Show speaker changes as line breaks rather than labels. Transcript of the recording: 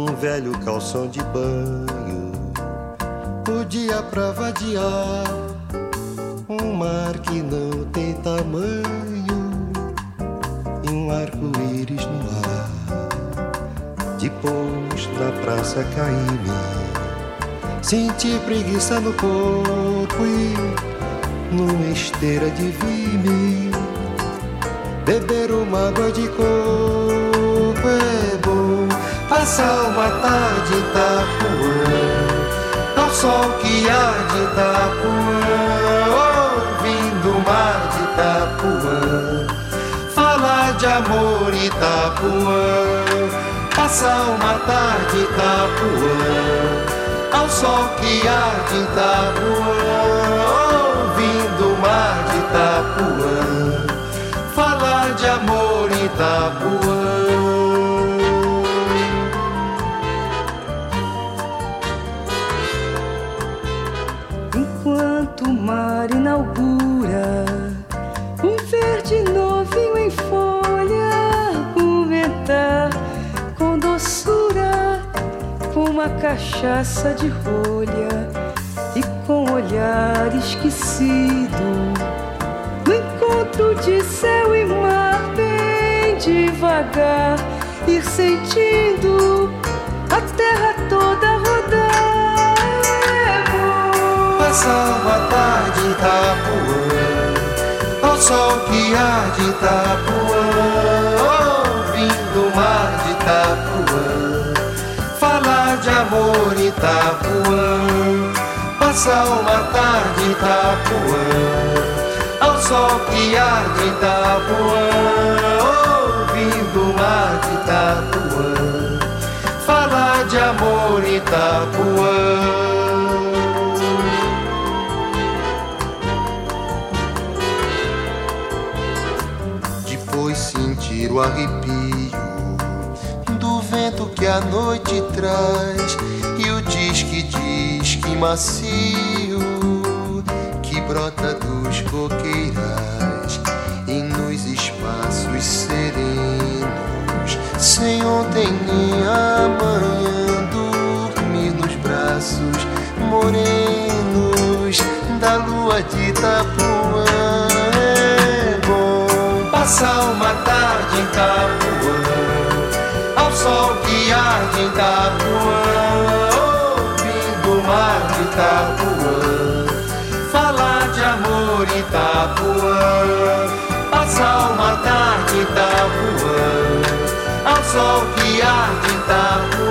velho calção de banho, o dia pra vadiar, um mar que não tem tamanho e um arco-íris no ar. Depois na praça caí-me, senti preguiça no corpo e numa esteira de vime, beber uma água de coco é bom. Passar uma tarde em Itapuã, ao sol que há de Itapuã, ouvindo o mar de Itapuã, falar de amor em Itapuã. Passar uma tarde em Itapuã, ao sol que há de Itapuã, ouvindo o mar de Itapuã, falar de amor em Itapuã.
Enquanto o mar inaugura um verde novinho em folha, argumentar com doçura, com uma cachaça de rolha e com olhar esquecido, no encontro de céu e mar, bem devagar, ir sentindo a terra toda rodar. É bom
passar uma tarde em Itapuã, ao sol que há de Itapuã, ouvindo o mar de Itapuã, falar de amor em Itapuã. Passar uma tarde em Itapuã, ao sol que há de Itapuã, ouvindo o mar de Itapuã, falar de amor em Itapuã. Depois sentir o arrepio do vento que a noite traz e o disque macio que brota dos coqueirais e nos espaços serenos, sem ontem nem amanhã, dormir nos braços morenos da lua de Itapuã. É bom passar uma tarde em Itapuã, ao sol que arde em Itapuã, ouvindo o mar de Itapuã, falar de amor em Itapuã. Passar uma tarde em Itapuã, ao sol que arde em Itapuã,